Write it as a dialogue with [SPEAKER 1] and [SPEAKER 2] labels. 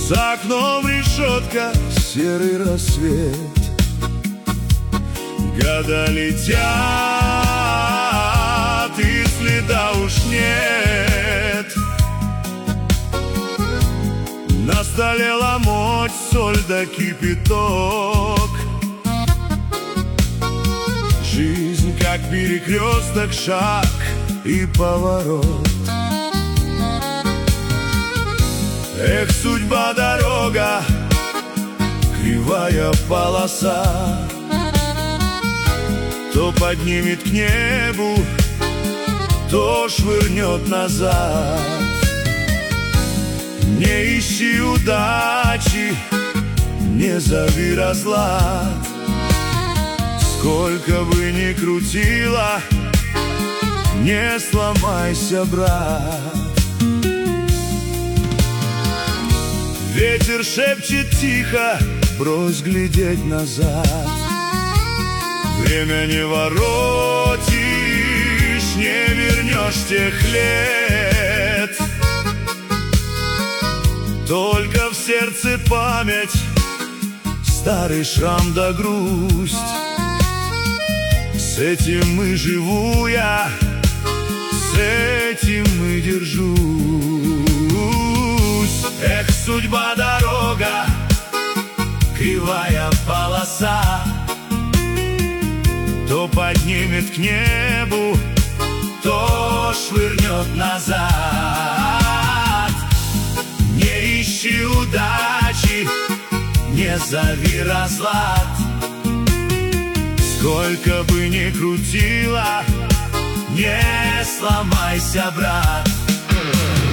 [SPEAKER 1] За окном решетка, серый рассвет. Года летят, и следа уж нет. На столе ломоть, соль да кипяток. Жизнь как перекресток, шаг и поворот. Эх, судьба, дорога, кривая полоса, то поднимет к небу, то швырнет назад. Не ищи удачи, не зови разлад. Сколько бы ни крутило, не сломайся, брат. Ветер шепчет тихо, брось глядеть назад. Время не воротишь, не вернешь тех лет. Только в сердце память, старый шрам да грусть. С этим и живу я, с этим и держусь. Эх, судьба, дорога, кривая полоса, то поднимет к небу, то швырнет назад. Не ищи удачи, не зови разлад. Сколько бы ни крутило, не сломайся, брат.